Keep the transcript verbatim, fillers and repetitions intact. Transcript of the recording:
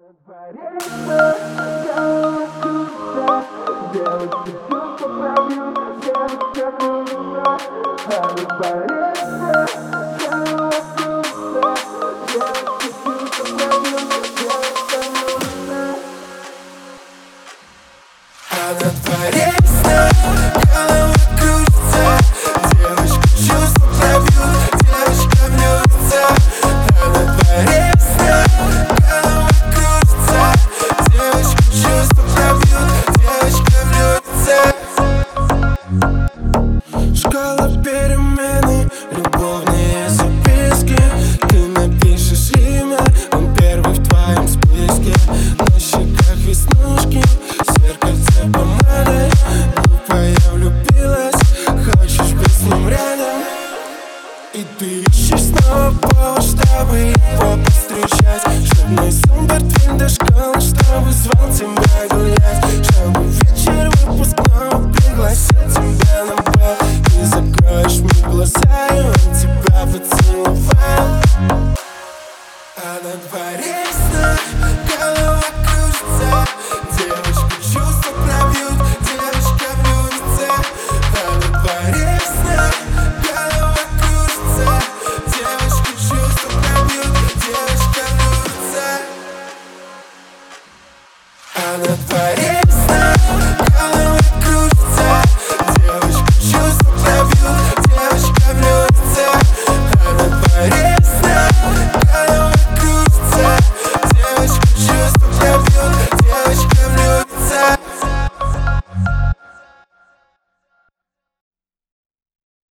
Шкала перемены, любовные записки. Ты напишешь имя, он первый в твоем списке. На щеках веснушки, в зеркальце помады. Глупая влюбилась, хочешь быть с ним рядом. И ты ищешь снова повод, чтобы его повстречать, чтоб мой сон портфель до школы